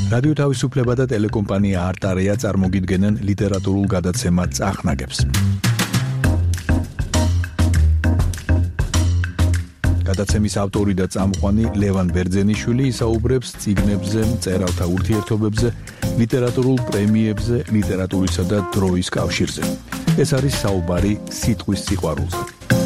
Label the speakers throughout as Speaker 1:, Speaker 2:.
Speaker 1: რადიო თავისუფლება და ტელეკომპანია არტარია წარმოგიდგენენ ლიტერატურულ გადაცემა წახნაგებს. გადაცემის ავტორი და წამყვანი ლევან ბერძენიშვილი ისაუბრებს წიგნებზე, მწერალთა ურთიერთობებზე, ლიტერატურულ პრემიებზე, ლიტერატურისა და დროის კავშირზე. ეს არის საუბარი სიტყვის სიყვარულზე.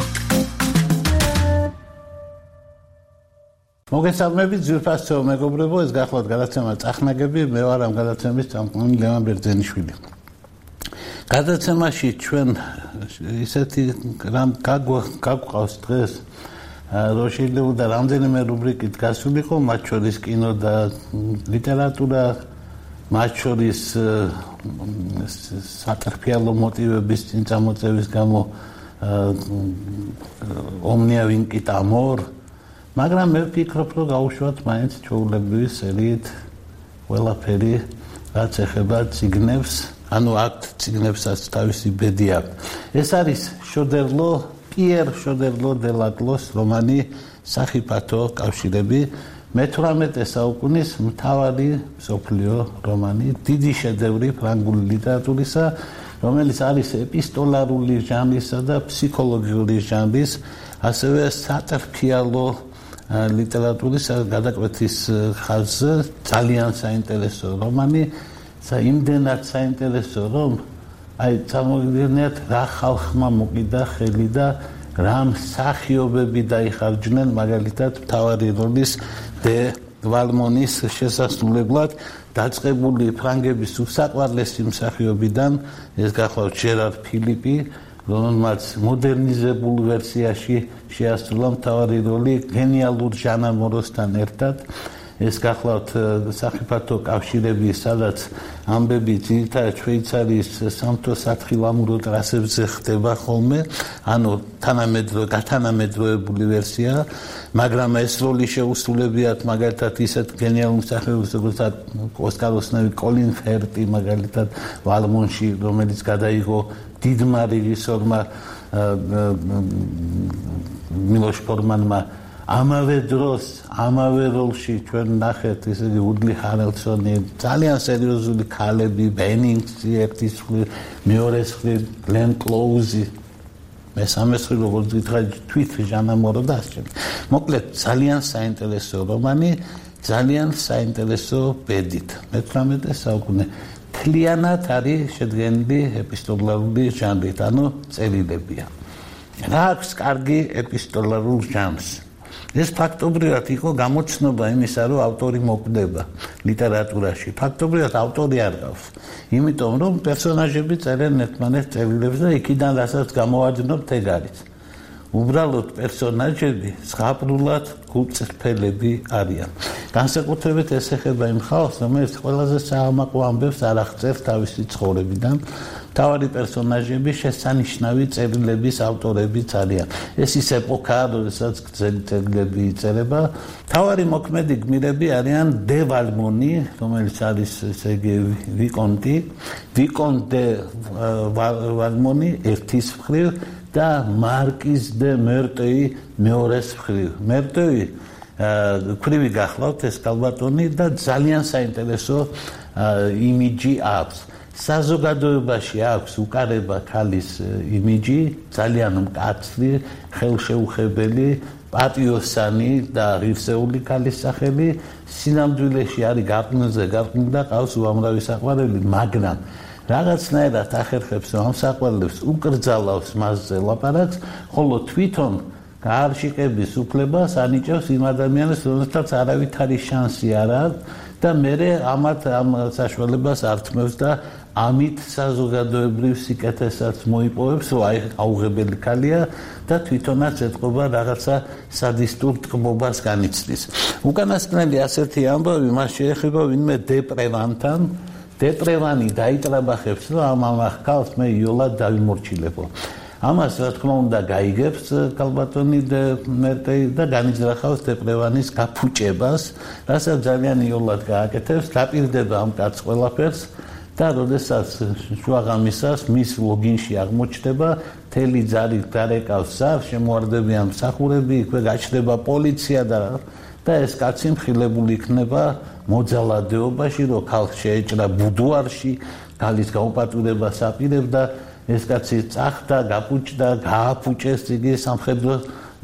Speaker 2: მოგესალმებით ძვირფასო მეგობრებო, ეს გახლავთ გადაცემა წახნაგები, მე ვარ ამ გადაცემის წამყვანი ლევან ბერძენიშვილი. გადაცემაში ჩვენ ისეთი რამ გაგვყავს დღეს, რომ შეიძლება რამდენიმე რუბრიკით გასულიყო, მათ შორის კინო და ლიტერატურა, მათ შორის სატრფიალო მოტივების წინ წამოწევის გამო ომნია ვინკით ამორ, მაგრამ მე ვფიქრობ, რომ გავუშვათ მაინც ჩვეულებრივი სერიით ყველაფერი, რაც ეხება წიგნებს, ანუ აქ წიგნებსაც თავისი ბედი აქვს. ეს არის პიერ შოდერლო დე ლატლოს რომანი სახიფათო კავშირები, მე-18 საუკუნის მთავარი მსოფლიო რომანი, დიდი შედევრი ფრანგული ლიტერატურისა, რომელიც არის ეპისტოლარული ჟანრისა და ფსიქოლოგიური ჟანრის, ასევე სატრფიალო ლიტერატურის გადაკვეთის ხაზზე ძალიან საინტერესო რომანი, იმდენად საინტერესო, რომ წარმოგიდგენიათ რა ხალხმა მოკიდა ხელი და რა მსახიობები დაიხარჯნენ, მაგალითად მთავარი როლის დე ვალმონის შესასრულებლად დაწყებული ფრანგების უსაყვარლესი მსახიობიდან, ეს გახლავთ ჟერარ ფილიპი, რომელმაც მოდერნიზებულ ვერსიაში შეასრულა მთავარი როლი გენიალურ ჟანა მოროსთან ერთად. ეს გახლავთ სახიფათო კავშირები, სადაც ამბები ძირითადად შვეიცარიის სამთო სათხილამურო ტრასებზე ხდება ხოლმე, ანუ გათანამედროვებული ვერსია, მაგრამ ეს როლი შეუსრულებიათ მაგალითად ისეთ გენიალურ მსახიობებს, როგორც ოსკაროსნები კოლინ ფერტი, მაგალითად ვალმონში, რომელიც გადაიღო დიდმა რეჟისორმა მილოშ ფორმანმა. ამავე დროს, ამავე როლში ჩვენ ნახეთ ისე უდლი ჰარელსონი, ძალიან სერიოზული ქალები, ბენინგსი ერთის მხრივ, მეორეს მხრივ გლენ კლოუზი, მესამეს მხრივ როგორც გითხრათ თვით ჟანა მორო და ასე. მოკლედ ძალიან საინტერესო რომანი, ძალიან საინტერესო ბედით. მე-18 საუკუნე მთლიანად არის შედგენილი ეპისტოლარული ჟანრით, ანუ წერილებია. რა აქვს კარგი ეპისტოლარულ ჟანრს? ეს ფაქტობრივად იყო გამოცნობა იმისა, რომ ავტორი მოკვდება ლიტერატურაში. ფაქტობრივად ავტორი არ გავს. იმიტომ რომ პერსონაჟები წერენ ერთმანეთს წერილებს და იქიდან რასაც გამოვაჯნოთ ეგ არის. უბრალოდ პერსონაჟები ზღაპრულად გულწრფელები არიან. განსაკუთრებით ეს ეხება იმ ხალხს, რომელიც ყველაზე საამაყო ამბებს არ აღწერს თავისი ცხოვრებიდან. მთავარი პერსონაჟები შესანიშნავი წერილების ავტორებიც არიან. ეს ის ეპოქაა, როდესაც გრძელი წერილები იწერება. მთავარი მოქმედი გმირები არიან დე ვალმონი, რომელიც არის ესე იგი ვიკონტ დე ვალმონი ერთის მხრივ და მარკიზ დე მერტოი მეორეს მხრივ. მერტოი ქვრივი გახლავთ ეს კალბატონი და ძალიან საინტერესო იმიჯი აქვს. საზოგადოებაში აქვს უკარება ქალის იმიჯი, ძალიან მკაცრი, ხელშეუხებელი, პატიოსანი და ღირსეული ქალის სახელი. სინამდვილეში არის გარყვნილზე გარყვნილი და ყავს უამრავი საყვარელი, მაგრამ რაღაცნაირად ახერხებს ამ საყვარლებს, უკრძალავს მასზე ლაპარაკს, ხოლო თვითონ გაარშიყების უფლებას ანიჭებს იმ ადამიანებს, რომელთაც არავითარი შანსი არ აქვს და მერე ამათ ამ საშუალებას ართმევს და ამით საზოგადოებრივ სიკეთესაც მოიპოვებს, რომ აი აუღებელი ქალია და თვითონაც ეთყობა რაღაცა სადისტურ ტკბობას განიცდის. უკანასკნელი ასეთი ამბავი მას შეეხება ვინმე დეპრევანთან. დეპრევანი დაიტრაბახებს, რომ ამ ხალხს მე იოლად დავიმორჩილებო. ამას რა თქმა უნდა გაიგებს კალბატონი დე მერტოი და განიძრახავს დეპრევანის გაფუჭებას, რასაც ძალიან იოლად გააკეთებს, დაპირდება ამ კაცს ყველაფერს და როდესაც შუაღამისას მის ლოგინში აღმოჩნდება, მთელი ძარი გარეკავს სარ, შემოარდებიან მსახურები, იქვე გაჩნდება პოლიცია და და ეს კაცი მხილებული იქნება მოძალადეობაში, რომ ქალს შეეჭრა ბუდუარში, გალის გაუპატვირებას აპირებდა, ეს კაცი წახდა, გაპუჭდა, გააფუჭეს იგი სამხედრო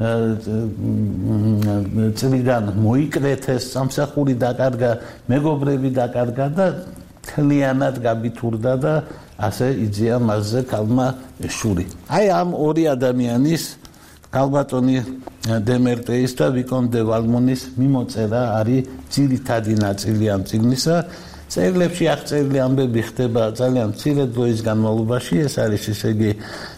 Speaker 2: წლიდან მოიკრეთეს, სამსახური დაკარგა, მეგობრები დაკარგა და თლიანად გაბითურდა და ასე იძია მასზე ქალმა შური. აი ამ ორი ადამიანის კალბატონი დემერტეის და ვიკონ დე ვალმონის მიმოწერა არის ძირითადი ნაწილი ამ წიგნისა. წერილებში აღწერილი ამბები ხდება ძალიან მცირე დროის განმავლობაში, ეს არის ესე იგი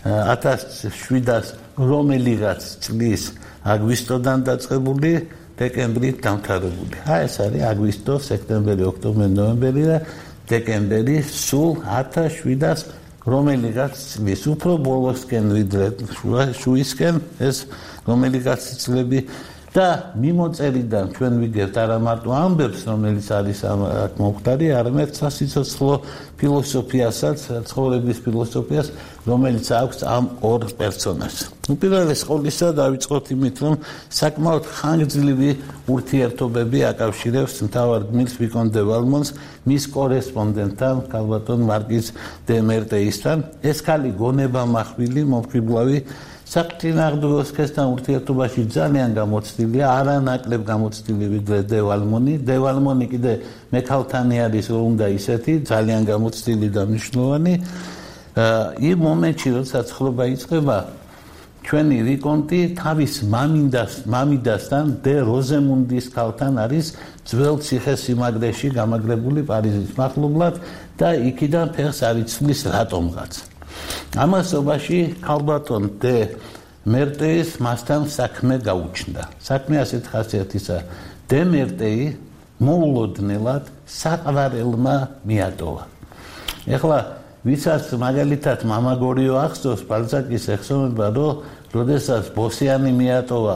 Speaker 2: 1700 რომელიღაც წლის აგვისტოდან დაწყებული დეკემბრით დამთავრებული. ეს არის აგვისტო, სექტემბერი, ოქტომბერი, ნოემბერი და დეკემბერი სულ 1700 რომელიღაც წლის. უფრო ბოლოსკენ ვიდრე შუისკენ ეს რომელიღაც წლები და მიმოწერიდან ჩვენ ვიგებთ არა მარტო ამბებს, რომელიც არის აქ მომხდარი, არამედ სასიცოცხლო ფილოსოფიასაც, ცხოვრების ფილოსოფიას, რომელიც აქვს ამ ორ პერსონაჟს. უპირველეს ყოვლისა დავიწყოთ იმით, რომ საკმაოდ ხანგრძლივი ურთიერთობები აკავშირებს მთავარ გმირს ვიკონ დე ვალმონს მის კორესპონდენტთან, კალბატონ მარკიზ დე მერტეისთან. ეს ქალი გონებამახვილი, მომხიბლავი საფრთხინაღდუოსკესთან ურთიერთობაში ძალიან გამოცდილია, არანაკლებ გამოცდილი ვიდრე დე ვალმონი. დე ვალმონი კიდე მექალთანი არის, რომ უნდა ისეთი, ძალიან გამოცდილი და მნიშვნელოვანი. იმ მომენტში, როდესაც ხრობა იწყება, ჩვენი ვიკონტი თავის მამიდასთან, დე როზემუნდის ქალთან არის ძველ ციხესიმაგრეში გამაგრებული პარიზის მახლობლად და იქიდან ფეხს არ იცვლის რატომღაც. ამასობაში კალბატონ დე მერტეის მასთან საქმე გაუჩნდა. საქმე ასეთ ხასიათისა, დე მერტეი მოულოდნელად საყვარელმა მიატოვა. ეხლა ვისაც მაგალითად მამაგორიო ახსოვს ბალზაკის ეხსოვნება, რომ როდესაც ბოსიანი მიატოვა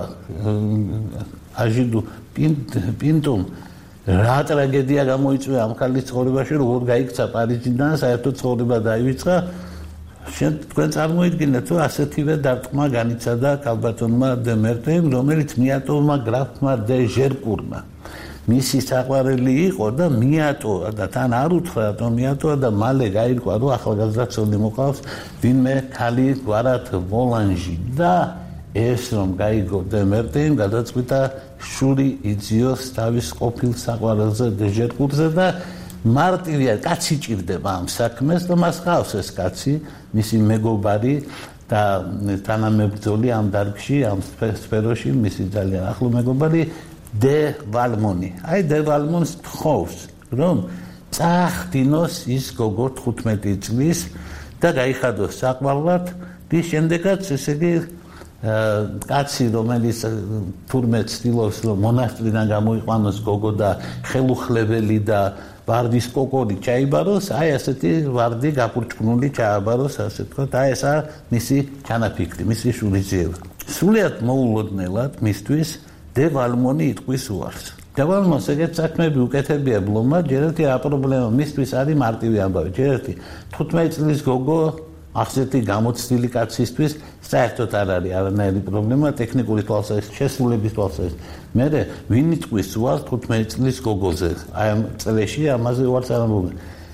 Speaker 2: აჟიდუ პინტუმ, რა ტრაგედია გამოიწვია ამ ქალის ცხოვრებაში, როგორ გაიქცა პარიზიდან, საერთოდ ცხოვრება დაივიწყა. თქვენ წარმოიდგინეთ, რომ ასეთივე დარტყმა განიცადა კალბატონმა დე მერტეიმ, რომელიც მიატოვმა გრაფმა დე ჟერკურმა. მისი საყვარელი იყო და მიატოვა და თან არ უთხრა, რომ მიატოვა და მალე გაირკვა, რომ ახალგაზრდა ცოლი მოყავს ვინმე ქალი გვარად ვოლანჟი და ეს რომ გაიგო დე მერტეიმ გადაწყვიტა შური იძიოს თავის ყოფილ საყვარელზე დე ჟერკურზე და მარტივია კაცი ჭირდება ამ საქმეს და მას ყავს ეს კაცი, მისი მეგობარი და თანამებრძოლი ამ დარგში, ამ სფეროში, მისი ძალიან ახლო მეგობარი დე ვალმონი. აი დე ვალმონს თხოვს, რომ წახდინოს ის გოგო 15 წლის და გაიხადოს საყვარლად, რის შემდეგაც ესე იგი კაცი, რომელიც თურმე ცდილობს, რომ მონასტრიდან გამოიყვანოს გოგო და ხელუხლებელი და ვარდის კოკორი ჩაიბაროს, აი ასეთი ვარდი გაფურჩკნული ჩააბაროს, ასე ვთქვათ, აი ესა მისი ჩანაფიქრი, მისი შურიძიება. სულიად მოულოდნელად მისთვის დე ვალმონი იტყვის უარს. დე ვალმონს ეგეთ საქმეები უკეთებია ბლომად, ჯერ ერთი აპრობლემა მისთვის არის მარტივი ამბავი. ჯერ ერთი 15 წლის გოგო ახსეთი გამოცდილი კაცისთვის საერთოდ არ არის არანაირი პრობლემა ტექნიკური თვალსაზრისით, შესრულების თვალსაზრისით. მერე ვინ იტყვის უარს 15 წლის გოგოზე? აი ამ წლებში ამაზე უარს არ ამბობენ.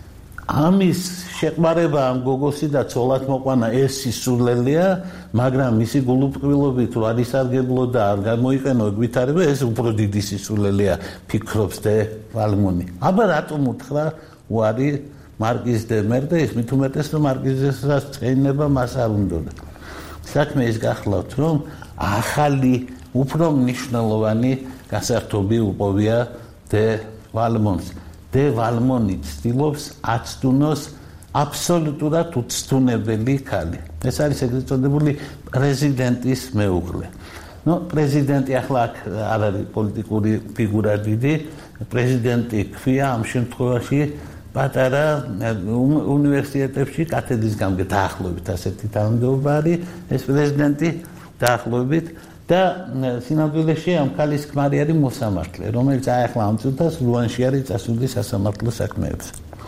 Speaker 2: ამის შეყვარება ამ გოგოსი და ცოლად მოყვანა ეს სისულელია, მაგრამ მისი გულუბრყვილობით თუ არ ისარგებლო და არ გამოიყენო გვითარება, ეს უფრო დიდი სისულელია, ფიქრობს დე ვალმონი. აბა რატომ უთხრა უარი მარკიზ დე მერტეის, მით უმეტეს რომ მარკიზესაც წეინება მას არ უნდოდა. საქმე ის გახლავთ, რომ ახალი, უფრო მნიშვნელოვანი გასართობი უპოვია დე ვალმონს. დე ვალმონი ცდილობს აცდუნოს აბსოლუტურად უცდუნებელი ქალი. ეს არის ეგრეთ წოდებული პრეზიდენტის მეუღლე. პრეზიდენტი ახლა აქ არ არის პოლიტიკური ფიგურა დიდი, პრეზიდენტი ქვია ამ შემთხვევაში პატარა უნივერსიტეტებში კათედრისგან დაახლოებით ასეთი თანამდებობა არის ეს პრეზიდენტი დაახლოებით და სინამდვილეში ამ ქალის ქმარი არის მოსამართლე, რომელიც ახლა ამ წუთას ლუანში არის წასული სასამართლო საქმეებს.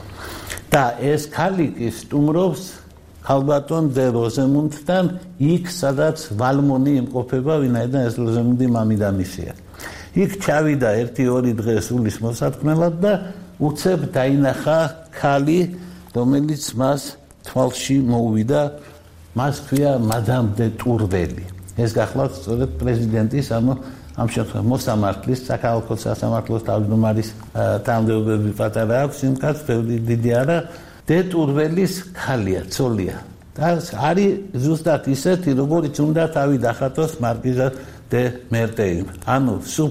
Speaker 2: და ეს ქალი კი სტუმრობს კალბატონ დე როზემუნდთან იქ, სადაც ვალმონი იმყოფება, ვინაიდან ეს როზემუნდი მამიდამისია. იქ ჩავიდა 1-2 დღე სულის მოსათქმელად და უცებ დაინახა ქალი, რომელიც მას თვალში მოუვიდა, მას ქვია მადამ დე ტურველი. ეს გახლავთ სწორედ პრეზიდენტის, ამ შემთხვევაში მოსამართლის, საქალაქო სასამართლოს თავმჯდომარის თანამდებობები პატარა აქვს, იმ კაცს ბევრი დიდი არა, დე ტურველის ქალია, ცოლია. და არის ზუსტად ისეთი, როგორც უნდა თავი დახატოს მარკიზა დე მერტეიმ. ანუ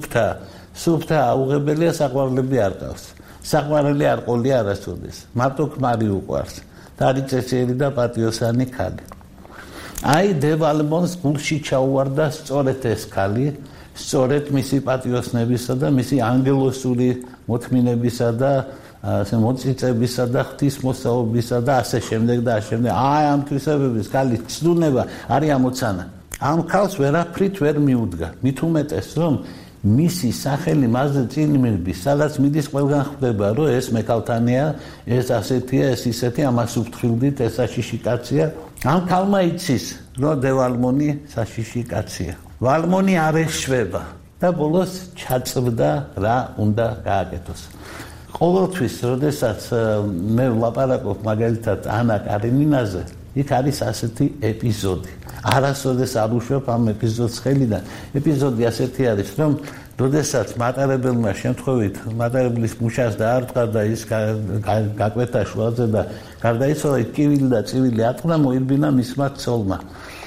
Speaker 2: სუფთა აუღებელია, საყვარლები არ ყავს. საყვარელი არ ყოლია არასოდეს. მარტო ქმარი უყვარს. და არის წესიერი და პატიოსანი ქალი. აი დე ვალმონს გულში ჩაუვარდა სწორედ ეს ქალი, სწორედ მისი პატიოსნებისა და მისი ანგელოსური მოთმინებისა და ასე მოწიწებისა და ღვთისმოსაობისა და ასე შემდეგ და ასე შემდეგ. აი ამ თვისებების ქალის ცდუნება არის ამოცანა. ამ ქალს ვერაფრით ვერ მიუდგა. მით უმეტეს რომ მისი სახელი მასზე წინ მიდის, სადაც მიდის ყველგან ხვდება, რომ ეს მექალთანია, ეს ასეთია, ეს ისეთი, ამას უფრთხილდით, ეს საშიში კაცია. ამ ქალმა იცის, რომ დე ვალმონი საშიში კაცია. ვალმონი არ ეშვება და ბოლოს ჩაწვდა რა უნდა გააკეთოს. ყოველთვის, როდესაც მე ვლაპარაკობ მაგალითად ანა კარენინაზე, იქ არის ასეთი ეპიზოდი. არასოდეს არ უშვებ ამ ეპიზოდს ხელიდან. ეპიზოდი ასეთი არის, რომ როდესაც მატარებელმა შემთხვევით მატარებლის მუშას დაარტყა და ის გაკვეთა შუაზე და გარდაიცვალა, კივილი და წივილი ატყდა, მოირბინა მისმა ცოლმა.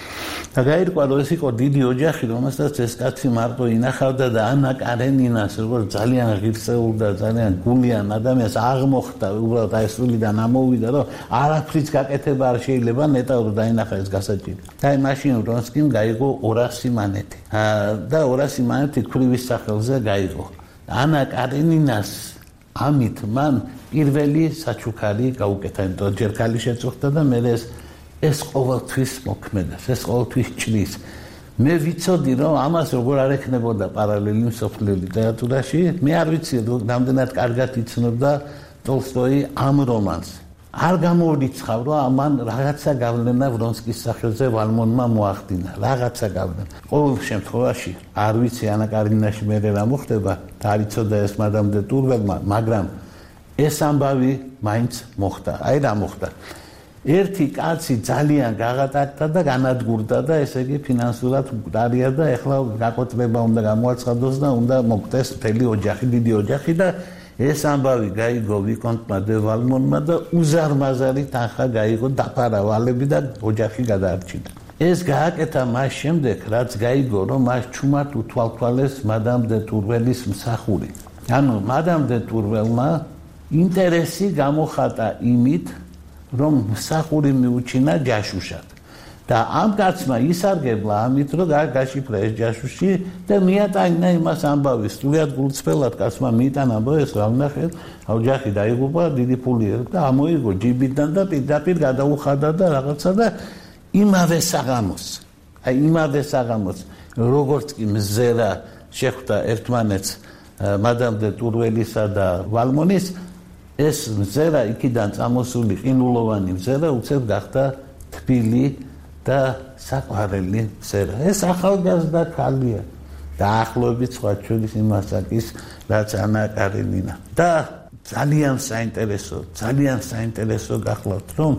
Speaker 2: და გაირკვა, რომ ეს იყო დიდი ოჯახი, რომელსაც ეს კაცი მარტო ინახავდა და ანა კარენინას, როგორც ძალიან ღირსეულ და ძალიან გულიან ადამიანს აღმოხდა, უბრალოდ აი სულიდან ამოვიდა, რომ არაფრიც გაკეთება არ შეიძლება, ნეტავ რომ დაინახა ეს გასაჭირი. და აი მაშინ ვრონსკიმ გაიგო 200 მანეთი. და 200 მანეთი ქვრივის სახელზე გაიგო. ანა კარენინას ამით მან პირველი საჩუქარი გაუკეთა, იმიტომ ჯერ ქალი შეწუხდა და მე ეს ყოველთვის მოქმედებს, ეს ყოველთვის ჭრის. მე ვიცოდი, რომ ამას როგორ არ ექნებოდა პარალელი მსოფლიო ლიტერატურაში, მე არ ვიცი, რამდენად კარგად იცნობდა ტოლსტოი ამ რომანს. არ გამოვიწყავ, რომ ამან რაღაცა გავლენა ვრონსკის სახელზე ვალმონმა მოახდინა, რაღაცა გავლენა. ყოველ შემთხვევაში, არ ვიცი ანა კარენინაში მე რა მოხდება, და არ იცოდა ეს მადამ დე ტურველმა, მაგრამ ეს ამბავი მაინც მოხდა. აი რა მოხდა. ერთი კაცი ძალიან გაღატაკდა და განადგურდა და ესე იგი ფინანსურად მკვდარია და ეხლა გაკოტრება უნდა გამოაცხადოს და უნდა მოკდეს მთელი ოჯახი, დიდი ოჯახი და ეს ამბავი გაიგო ვიკონტმა დე ვალმონმა და უზარმაზარი თანხა გაიგო, დაფარა ვალები და ოჯახი გადაარჩინა. ეს გააკეთა მას შემდეგ, რაც გაიგო, რომ მას ჩუმად უთვალთვალეს მადამ დე ტურველის მსახური. ანუ მადამ დე ტურველმა ინტერესი გამოხატა იმით, რომ მსახური მიუჩინა ჯაშუშად. და ამ კაცმა ისარგებლა ამით, რომ გაშიფრა ეს ჯაშუში და მიატანა იმას ამბავი. სრულიად გულწრფელად კაცმა მიიტანა ამბავი, ეს რა ვნახეთ, ოჯახი დაიღუპა, დიდი ფული და ამოიგო ჯიბიდან და პირდაპირ გადაუხადა და რაღაცა და იმავე საღამოს, როგორც კი მზერა შეხვდა ერთმანეთს მადამ დე ტურველისა და ვალმონის, ეს მზერა იქიდან წამოსული ყინულოვანი მზერა უცებ გახდა თბილი და საყვარელი მზერა. ეს ახალგაზრდა ქალია. დაახლოებით სხვა ჩვენის იმასაკის, რაც ანა კარენინა. და ძალიან საინტერესო გახლავთ, რომ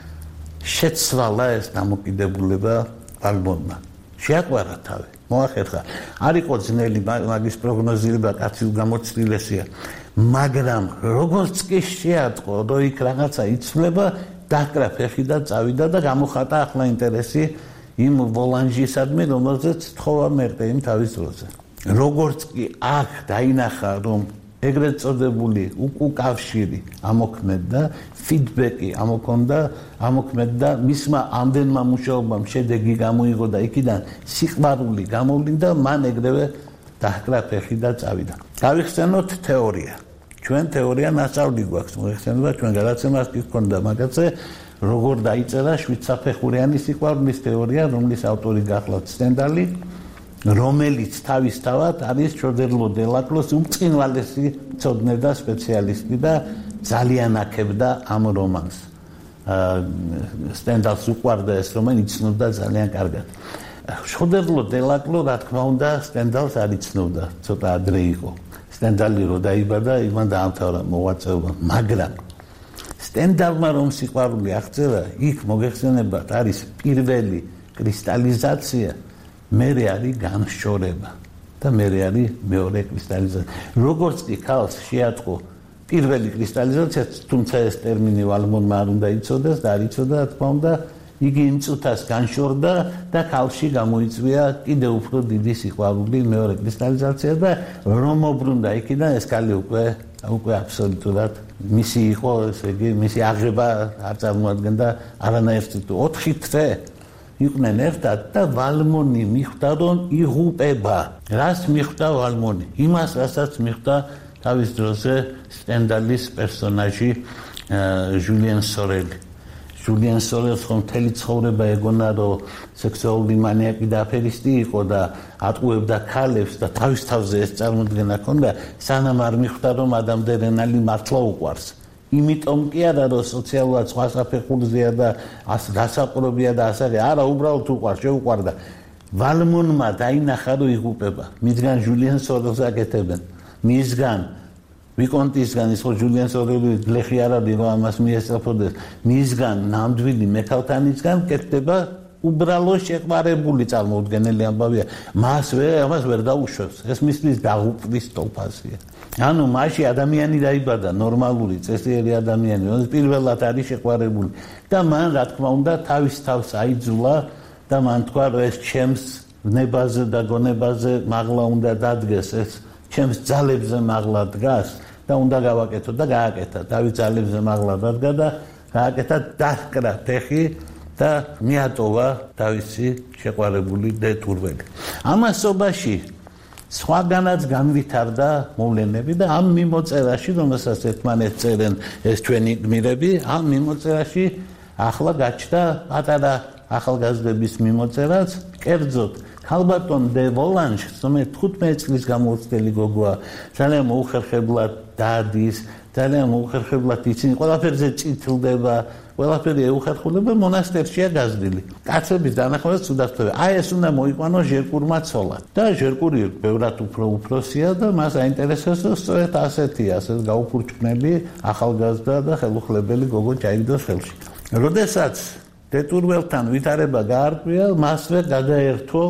Speaker 2: შეცვალა ეს დამოკიდებულება ვალმონმა. შეაყვარა თავი, მოახერხა. არ იყო ძნელი მაგის პროგნოზირება, კაცი გამოცდილესია. მაგრამ როგორც კი შეატყო, რომ იქ რაღაცა იცვლება, დაკრა ფეხი და წავიდა და გამოხატა ახლა ინტერესი იმ ვოლანჟისადმი, რომელზეც თხოვა მერტეიმ თავის დროზე. როგორც კი აქ დაინახა, რომ ეგრეთ წოდებული უკავშირი ამოქმედდა, ფიდბექი ამოქმედდა, მისმა ამდენმა მუშაობამ შედეგი გამოიღო და იქიდან სიყვარული გამოვლინდა, მან ეგრევე დააკრა ფეხი და წავიდა. გავიხსენოთ თეორია. ჩვენ თეორია ნასწავლი გვაქვს, მოიხსენება ჩვენ გადაცემას კი ჰქონდა მაგაზე, როგორ დაიწერა შვიდსაფეხურიანი სიყვარულის თეორია, რომლის ავტორი გახლავთ სტენდალი, რომელიც თავისთავად არის ჩოდერლო დელაკლოს უმწყინვალესი მცოდნე და სპეციალისტი და ძალიან აქებდა ამ რომანს. სტენდალს უყვარდა ეს რომანი, იცნობდა ძალიან კარგად. შოდერლო დელაკლო რა თქმა უნდა სტენდალს არ იცნობდა ცოტა ადრე იყო სტენდალი რო დაიბადა იმან დაამთავრა მოღვაწეობა მაგრამ სტენდალმა რომ სიყვარული აღწევა იქ მოგეხსენებათ არის პირველი კრისტალიზაცია მერე არის განშორება და მერე არის მეორე კრისტალიზაცია როგორც კი ქალს შეატყო პირველი კრისტალიზაცია თუმცა ეს ტერმინი ვალმონმა არ უნდა იცოდეს და არ იცოდა რა თქმა უნდა იგი იმ წუთას განშორდა და ქალში გამოიწვია კიდევ უფრო დიდი სიყვარული მეორე კრისტალიზაცია და რომ მოbrunდა იქიდან ეს ქალი უკვე აბსოლუტურად მისი იყო ესე იგი მისი აღება არ წარმოადგენდა არანაირ 4 თვე იყვნენ ერთად და ვალმონი მიხვდა რომ იღუპება რას მიხვდა ვალმონი იმას რასაც მიხვდა თავის დროზე სტენდალის პერსონაჟი ჟულიან სორელი ჟულიან სორელს ხომ მთელი ცხოვრება ეგონა რომ სექსუალური მანიაკი და აფერისტი იყო და ატყუებდა ქალებს და თავის თავზე ეს წარმოდგენა ჰქონდა სანამ არ მიხვდა რომ ადამდე რენალი მართლა უყვარს იმიტომ კი არა რომ სოციალურად სხვა საფეხურზეა და გასაყრობია და ასაღი არა უბრალოდ უყვარს შეუყვარდა ვალმონმა დაინახა რომ იღუპება მისგან ჟულიან სორელს აკეთებენ მისგან ვიკონტისგან ის ხო ჟულიან სორელი გლეხი არ არის რომ ამას მიესწრაფოდეს მისგან ნამდვილი მექალთანისგან კეთდება უბრალო შეყვარებული წარმოუდგენელი ამბავია მას ვერ დაუშვებს ეს მისთვის დაღუპვის ტოლფასია ანუ მასში ადამიანი დაიბადა ნორმალური წესიერი ადამიანი რომელიც პირველად არის შეყვარებული და მან რა თქმა უნდა თავის თავს აიძულა და მან თქვა რომ ეს ჩემს ნებაზე და გონებაზე მაღლა უნდა დადგეს ეს ჩემს ძალებზე მაღლა დგას და უნდა გავაკეთო და გააკეთა თავის ძალებზე მაღლა დადგა და გააკეთა დაჰკრა ფეხი და მიატოვა თავისი შეყვარებული დეტურველი ამასობაში სხვაგანაც განვითარდა მოვლენები და ამ მიმოწერაში რომელსაც ერთმანეთს წერენ ეს ჩვენი გმირები ამ მიმოწერაში ახლა გაჩნდა პატარა ახალგაზრდების მიმოწერაც კერძოდ ქალბატონ დე ვოლანჟი, რომელიც 15 წლის გამოცდელი გოგოა, ძალიან მოუხერხებლად დადის, ძალიან მოუხერხებლად იცინი, ყველაფერზე წითლდება, ყველაფერი ეუხერხულება მონასტერშია გაზრდილი. კაცების დანახმებას უდასტურება. აი ეს უნდა მოიყვანო ჟერკურმა ცოლად. და ჟერკური ბევრად უფრო უფროსია და მას აინტერესებს, რომ სწორედ ასეთი, ასეთ გაუფურჩკნელი ახალგაზრდა და ხელუხლებელი გოგო ჩაიგდოს ხელში. როდესაც დეტურველთან ვითარება გაარკვია, მასვე გადაერთო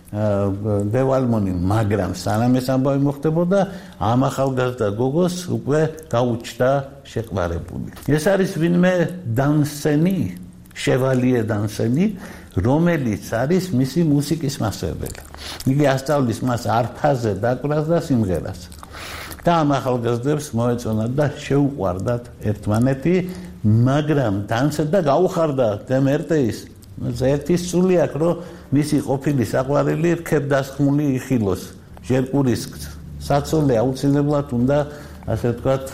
Speaker 2: დევალმონი, მაგრამ სანამ ეს ამბავი მოხდებოდა, ამ ახალგაზრდა გოგოს უკვე გაუჩნდა შეყვარებული. ეს არის ვინმე დანსენი, შევალიე დანსენი, რომელიც არის მისი მუსიკის მასწავლებელი. იგი ასწავლის მას არფაზე დაკვრას და სიმღერას. და ამ ახალგაზრდებს მოეწონათ და შეუყვარდათ ერთმანეთი, მაგრამ დანსეთ და გაუხარდა დემერტეის ერთი სული აქვს, რომ მისი ყოფილი საყვარელი რქებ დასხმული იხილოს. ჟერკურის საცოლე აუცილებლად უნდა, ასე ვთქვათ,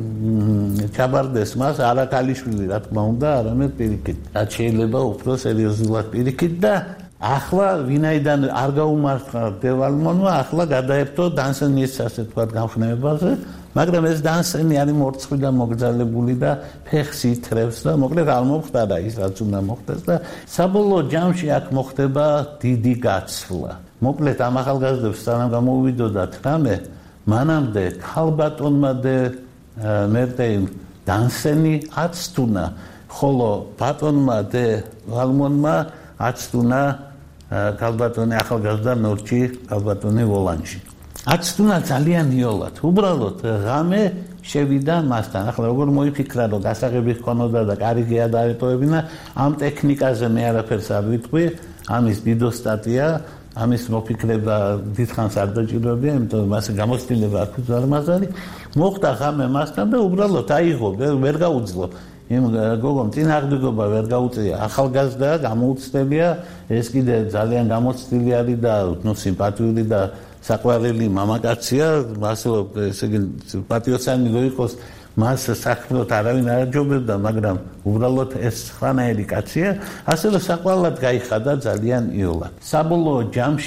Speaker 2: ჩაბარდეს მას არა ქალიშვილი, რა თქმა უნდა, არამედ პირიქით. რაც შეიძლება უფრო სერიოზულად პირიქით და ახლა ვინაიდან არ გაუმართლა დევალმონმა, ახლა გადაერთო დანსენის, ასე ვთქვათ, გამხნევებაზე, მაგრამ ეს დანსენი არის მორცხვი და მოგძალებული და ფეხს ითრევს და მოკლედ არ მომხდარა ის, რაც უნდა მოხდეს და საბოლოო ჯამში აქ მოხდება დიდი გაცვლა. მოკლედ ამ ახალგაზრდებს სანამ გამოუვიდოდათ რამე, მანამდე ქალბატონმა და მერტეიმ დანსენი აცტუნა, ხოლო ბატონმა და ვალმონმა აცტუნა ქალბატონი ახალგაზრდა ნორჩი ქალბატონი ვოლანჟი. აცტუნა ძალიან იოლად. უბრალოდ ღამე შევიდა მასთან. ახლა როგორ მოიფიქრა, რომ გასაღები ჰქონოდა და კარგი ადარეტოებინა, ამ ტექნიკაზე მე არაფერს არ ვიტყვი, ამის დიდოსტატია, ამის მოფიქრება დიდხანს არ დაჭიროებია, იმიტომ რომ მასე გამოცდილება აქვს ზარმაზარი. მოხდა ღამე მასთან და უბრალოდ აიღო, ვერ გაუძლო. იმ გოგომ წინააღმდეგობა ვერ გაუწია. ახალგაზრდა გამოუცდელია, ეს კიდე ძალიან გამოცდილი არის და სიმპათიური და საყვარელი მამაკაცია, მასო ესე იგი პატიოსანი გოიყოს, მას საქმროდ არავინ არ აჯობებდა, მაგრამ უბრალოდ ეს ხვანაერი კაცია, ასე რომ საყვარლად გაიხადა ძალიან იოლად. საბოლოო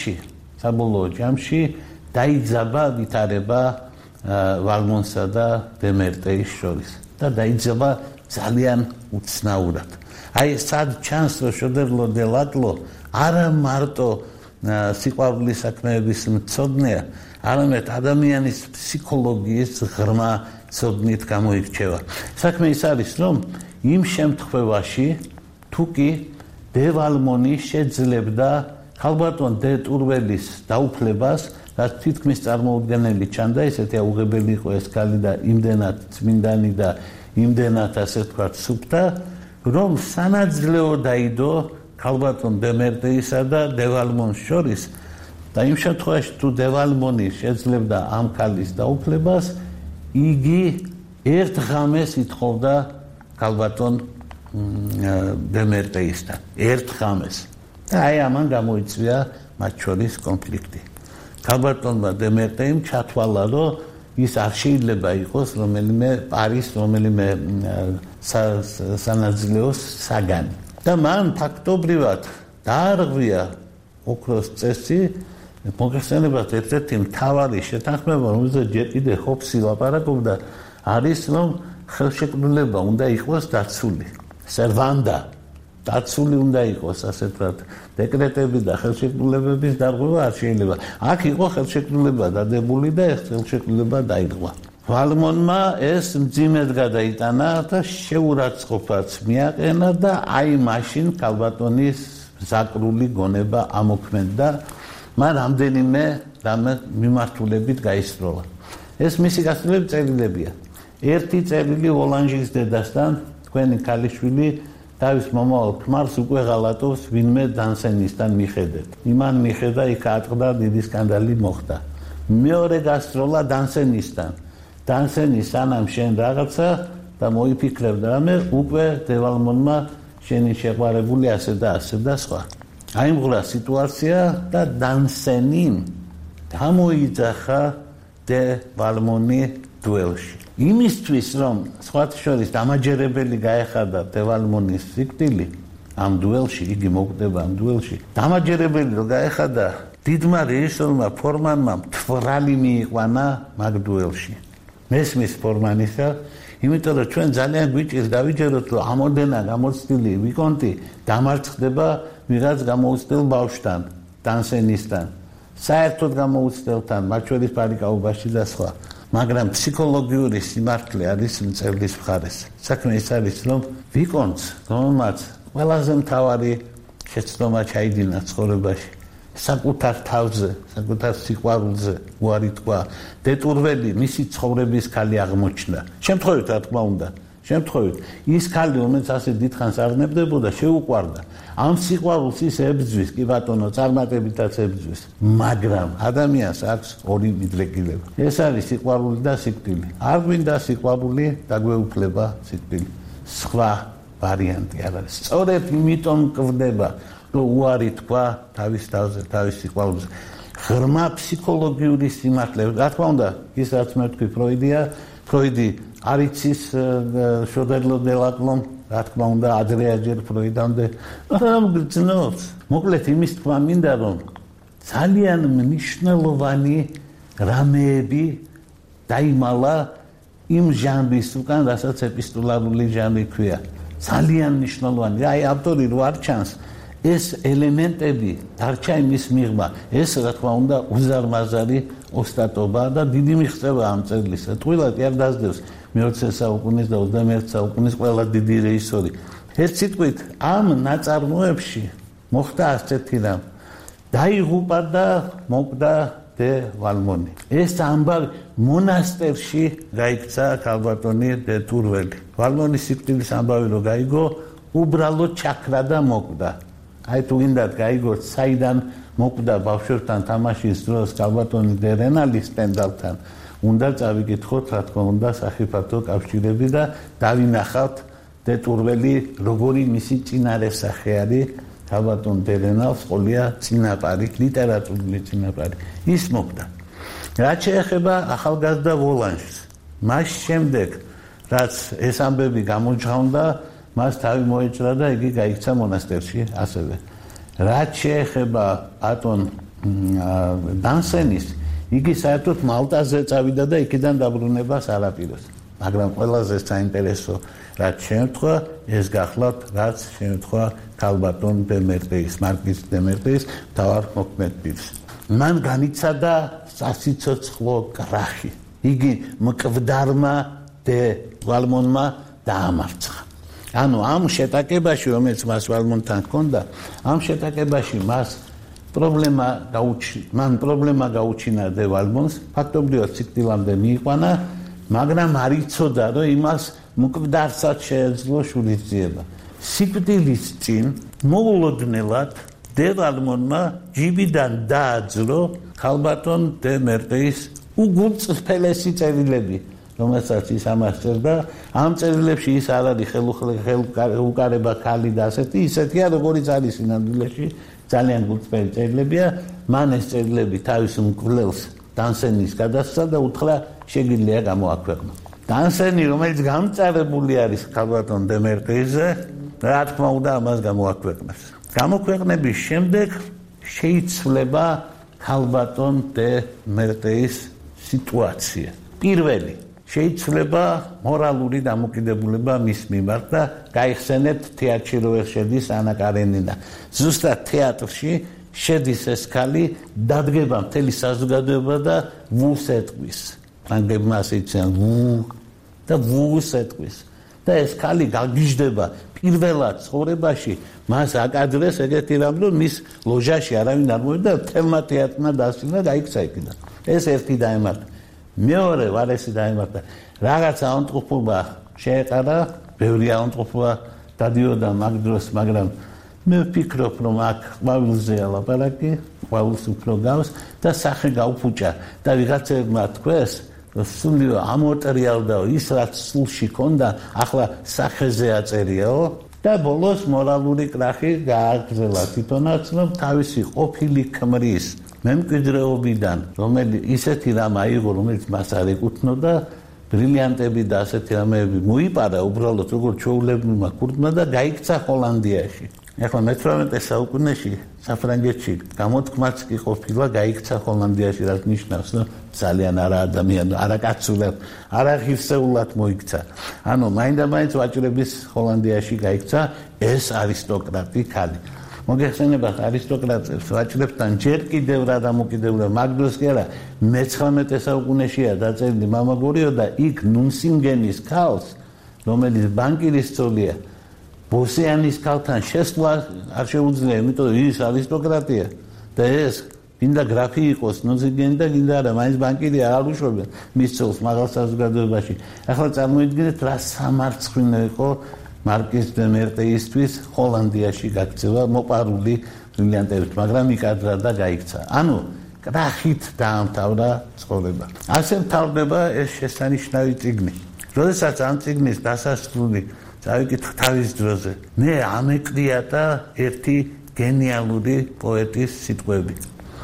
Speaker 2: ჯამში დაიძაბა ვითარება ვალმონსა და დემერტეის შორის და დაიძაბა ძალიან უცნაურად. აი სად ჩანს, რომ შოდერლო დე ლატლო არა მარტო სიყვარულის საქმეების მცოდნეა, არამედ ადამიანის ფსიქოლოგიის ღრმა ცოდნით გამოირჩევა. საქმე ის არის, რომ იმ შემთხვევაში თუ კი დევალმონი შეძლებდა ქალბატონ დე ტურველის დაუფლებას, რაც თითქმის წარმოუდგენელი ჩანდა, ესეთი აუღებელი იყო ეს ქალი და იმდენად წმინდანი და იმდენად ასე ვთქვათ სუფთა, რომ სანაძლეო დაიდო ქალბატონ დე მერტეისა და დევალმონს შორის და იმ შემთხვევაში თუ დევალმონი შეძლებდა ამ ქალის დაუფლებას, იგი ერთ ღამეს ითხოვდა ქალბატონ დე მერტეისთან, ერთ ღამეს. და აი ამან გამოიწვია მათ შორის კონფლიქტი. ქალბატონმა დე მერტეიმ ჩათვალა, რომ ის არ შეიძლება იყოს რომელიმე პარის, რომელიმე სანაძლეოს საგანი. და მან ფაქტობრივად დაარღვია ოქროს წესი, მოგეხსენებათ ერთ-ერთი მთავარი შეთანხმება, რომელზეც ჯერ კიდე ჰობსი ლაპარაკობდა, არის რომ ხელშეკრულება უნდა იყოს დაცული. სერვანდა დაცული უნდა იყოს, ასე ვთქვათ, დეკრეტები და ხელშეკრულებების დარღვევა არ შეიძლება. აქ იყო ხელშეკრულება დადებული და ეს ხელშეკრულება დაირღვა. ვალმონმა ეს მძიმედ გადაიტანა და შეურაცხყოფაც მიაყენა და აი მაშინ ქალბატონის ზაკრული გონება ამოქმედდა, მან რამდენიმე მიმართულებით გაისროლა. ეს მისი გასწავლილი წერილებია. ერთი წერილი ოლანჟის დედასთან, თქვენი ქალიშვილი თავის მომავალ ქმარს უკვე ღალატობს ვინმე დანსენისთან მიხედეთ. იმან მიხედა, იქ ატყდა, დიდი სკანდალი მოხდა. მეორე გასწროლა დანსენისთან. დანსენი სანამ შენ რაღაცა და მოიფიქრებდა რამე, უკვე დევალმონმა შენი შეყვარებული ასე და ასე და სხვა. აიმღვრა სიტუაცია და დანსენიმ გამოიძახა დევალმონი დუელში. იმისთვის რომ სხვათა შორის დამაჯერებელი გაეხადა დევალმონის სიკვდილი ამ დუელში, იგი მოკვდება ამ დუელში. დამაჯერებელი რომ გაეხადა, დიდმა რეჟისორმა ფორმანმა მთვრალი მიიყვანა მაგ დუელში. მესმის ფორმანისა, იმიტომ რომ ჩვენ ძალიან გვიჭირს დავიჯეროთ, რომ ამოდენა გამოცდილი ვიკონტი დამარცხდება ვიღაც გამოუცდელ ბავშვთან, დანსენისთან, საერთოდ გამოუცდელთან, მათ შორის პარიკაობაში და სხვა. მაგრამ ფსიქოლოგიური სიმართლე არის მწერლის მხარეს. საქმე ის არის, რომ ვიკონტს, რომელმაც ყველაზე მთავარი შეცდომა ჩაიდინა ცხოვრებაში, საკუთარ თავზე, საკუთარ სიყვარულზე უარი თქვა, დე ტურველი მისი ცხოვრების ქალი აღმოჩნდა. შემთხვევით, რა თქმა უნდა, შემთხვევით, ის ქალი, რომელიც ასე დიდხანს არ ნებდებოდა, შეუყვარდა. ამ სიყვარულს ის ებრძვის, კი ბატონო, წარმატებითაც ებრძვის, მაგრამ ადამიანს აქვს ორი მიდრეკილება. ეს არის სიყვარული და სიკვდილი. არ გვინდა სიყვარული, დაგვეუფლება სიკვდილი. სხვა ვარიანტი არ არის. სწორედ იმიტომ კვდება, რომ უარი თქვა თავის თავზე, თავის სიყვარულზე. ღრმა ფსიქოლოგიური სიმართლე, რა თქმა უნდა, ის რაც მე ვთქვი, ფროიდი არ იცის შოდერლო დელაკლომ, რა თქმა უნდა, ადრეა ჯერ ფროიდამდე, მაგრამ გრძნობს. მოკლედ იმის თქმა მინდა, რომ ძალიან მნიშვნელოვანი რამეები დაიმალა იმ ჟანრის უკან, რასაც ეპისტოლარული ჟანრი ქვია. ძალიან მნიშვნელოვანი. აი ავტორი რო არ ჩანს, ეს ელემენტები დარჩა იმის მიღმა. ეს რა თქმა უნდა უზარმაზარი ოსტატობა და დიდი მიღწევა ამ წერილისა. ტყუილად არ დაძდევს მე-20 საუკუნის და 21 საუკუნის ყველა დიდი რეჟისორი. ერთ სიტყვით, ამ ნაწარმოებში მოხდა ასეთი რამ. დაიღუპა და მოკვდა დევალმონი. ეს ამბავი მონასტერში გაიქცა ქალბატონი დე ტურველი. ვალმონის სიკვდილის ამბავი რო გაიგო, უბრალოდ ჩაქრა და მოკვდა. აი თუ გინდათ გაიგოთ, საიდან მოკვდა ბავშვებთან თამაშის დროს ქალბატონი დე რენალის პენდალთან. უნდა წავიკითხოთ, რა თქმა უნდა, სახიფათო კავშირები და დავინახავთ დე ტურველი, როგორი მისი წინარესახე არის ქალბატონ დე რენალს, ყოლია წინაპარი, ლიტერატურული წინაპარი. ის მოკვდა. რაც შეეხება ახალგაზრდა ვოლანჟს, მას შემდეგ, რაც ეს ამბები გამოჯღავნდა, მას თავი მოეჭრა და იგი გაიქცა მონასტერში ასევე. რაც შეეხება ბატონ დანსენის, იგი საერთოდ მალტაზე წავიდა და იქიდან დაბრუნებას არ აპიროს. მაგრამ ყველაზე საინტერესო რაც შემთხვევა, ეს გახლავთ, რაც შემთხვევა ქალბატონ დემერტეის, მარკიზ დემერტეის თავარ მოქმედ პირს. მან განიცადა სასიცოცხლო კრახი. იგი მკვდარმა დე ვალმონმა დაამარცხა. ანუ ამ შეტაკებაში, რომელიც მას ვალმონთან ჰქონდა, ამ შეტაკებაში მან პრობლემა გაუჩინა დე ვალმონს, ფაქტობრივად სიკვდილამდე მიიყვანა, მაგრამ არ იცოდა, რომ იმას მკვდარსაც შეეძლო შურისძიება. სიკვდილის წინ მოულოდნელად დე ვალმონმა ჯიბიდან დააძრო ქალბატონ დემერტეის უგულწრფელესი წერილები, რომელსაც ის ამას წერდა. ამ წერილებში ის არ არის ხელუკარება ქალი და ისეთია, როგორც არის სინამდვილეში, ძალიან გულწრფელი წერილებია. მან ეს წერილები თავის მკვლელს დანსენის გადასცა და უთხრა, შეგიძლია გამოაქვეყნო. დანსენი, რომელიც გამწარებული არის ქალბატონ დემერტეიზე, რა თქმა უნდა ამას გამოაქვეყნებს. გამოქვეყნების შემდეგ შეიცვლება ქალბატონ დემერტეის სიტუაცია. პირველი, შეიცვლება მორალური დამოკიდებულება მის მიმართ და გაიხსენებთ თეატრში რო შედის ანა კარენინა. ზუსტად თეატრში შედის ეს ქალი, დადგება მთელი საზოგადოება და ვუს ეტყვის. ფრანგებმა ასე იციან და ვუს ეტყვის. და ეს ქალი გაგიჟდება პირველად ცხოვრებაში, მას აკადრეს ეგეთი რამ, რომ მის ლოჟაში არავინ არ მოვიდა და თელმა თეატრმა დასრულა და იქცა იქიდან. ეს ერთი დაემართა. მეორე ვარესი დაემართა. რაღაც აუნტყოფობა შეეყარა, ბევრი აუნტყოფობა დადიოდა მაგ დროს, მაგრამ მე ვფიქრობ, რომ აქ ყვავილზეა ლაპარაკი, ყვავილს უფრო გავს და სახე გაუფუჭა და ვიღაცებმა თქვეს, რომ სულიო ამოტრიალდაო ის რაც სულში ქონდა, ახლა სახეზე აწერიაო და ბოლოს მორალური კრახი გააგრძელა თვითონაც, რომ თავისი ყოფილი ქმრის მემკვიდრეობიდან, რომელიც ისეთი რამ აიღო, რომელიც მას არ ეკუთვნოდა, ბრილიანტები და ასეთი რამეები მოიპარა უბრალოდ როგორც ჩვეულებრივმა ქურდმა და გაიქცა ჰოლანდიაში. ეხლა მე-18 საუკუნეში საფრანგეთში გამოთქმაც კი ყოფილა გაიქცა ჰოლანდიაში, რაც ნიშნავს, რომ ძალიან არა ადამიანი, არა კაცურად, არა ღირსეულად მოიქცა. ანუ მაინდა-მაინც ვაჭრების ჰოლანდიაში გაიქცა ეს არისტოკრატი ქალი. მოგეხსენებათ არისტოკრატებს ვაჭრებთან ჯერ კიდევ რა დამოკიდებულება, მაგ დროს კი არა, მე-19 საუკუნეშია დაწერილი მამაგორიო და იქ ნუნსინგენის ქალს, რომელიც ბანკირის ცოლია, ბოსიანის ქალთან შესვლა არ შეუძლია, იმიტომ რომ ის არისტოკრატია და ეს გინდა გრაფი იყოს ნუნსინგენი და გინდა არა, მაინც ბანკირია, არ უშობენ მის ცოლს მაღალ საზოგადოებაში. ახლა წარმოიდგინეთ რა სამარცხვინო იყო მარკიზ დემერტეისთვის ჰოლანდიაში გაქცევა მოპარული ბრილიანტებით, მაგრამ იკადრა და გაიქცა. ანუ კრახით დაამთავრა ცხოვრება. ასე მთავრდება ეს შესანიშნავი წიგნი. როდესაც ამ წიგნის დასასრული წავიკითხე თავის დროზე, მე ამეკვია და ერთი გენიალური პოეტის სიტყვები.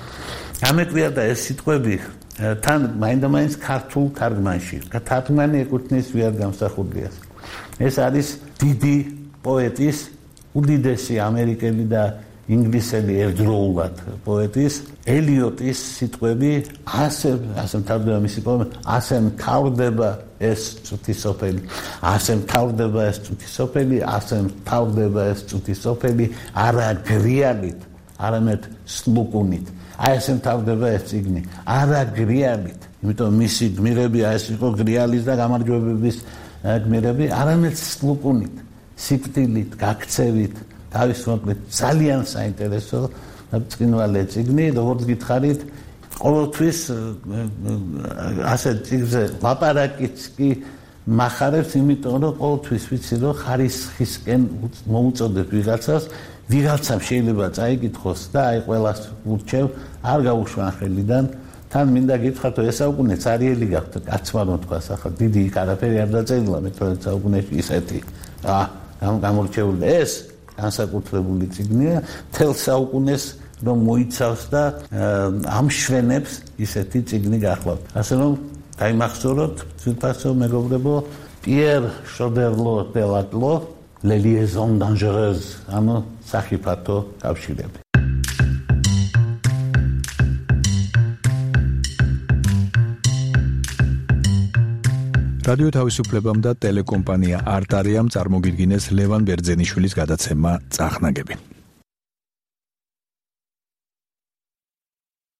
Speaker 2: ამეკვია და ეს სიტყვები თან მაინდა-მაინც ქართულ თარგმანში. თარგმანი ეკუთვნის ვიარ გამსახურდიას. ეს არის დიდი პოეტის, უდიდესი ამერიკელი და ინგლისელი ერთდროულად პოეტის ელიოტის სიტყვები, ასე მთავრდება მისი პოემა, ასე მთავრდება ეს წუთი სოფელი, ასე მთავრდება ეს წუთი სოფელი, ასე მთავრდება ეს წუთი სოფელი, არა გრიალით, არამედ სლუკუნით. აი ესე მთავრდება ეს წიგნი, არა გრიალით, იმიტომ მისი გმირები ეს იყო გრიალის და გამარჯვებების გმირები, არამედ სლუკუნით, სიკვდილით, გაქცევით, თავის მოკლედ ძალიან საინტერესო ბრწყინვალე წიგნი, როგორც გითხარით, ყოველთვის ასეთ წიგნზე ლაპარაკიც კი მახარებს, იმიტომ რომ ყოველთვის ვიცი, რომ ხარისხისკენ მოუწოდებ ვიღაცას, ვიღაცამ შეიძლება წაიკითხოს და აი ყველას ურჩევ, არ გაუშვან ხელიდან. თან მინდა გითხრათ, რომ ეს საუკუნე цаრიელი გახდა, კაცმა რომ თქვას, ახლა დიდი იქ არაფერი არ დაწერილა მე-18 საუკუნეში ისეთი. გამორჩეული ეს განსაკუთრებული წიგნია, თელ საუკუნეს რომ მოიცავს და ამშვენებს ისეთი წიგნი გახლავთ. ასე რომ გაიმახსოვროთ, ძვირფასო მეგობრებო, პიერ შოდერლო დე ლატლო, les liaisons dangereuses, ანუ სახიფათო კავშირები.
Speaker 1: რადიო თავისუფლებამ და ტელეკომპანია არტარიამ წარმოგიდგინეს ლევან ბერძენიშვილის გადაცემა წახნაგები.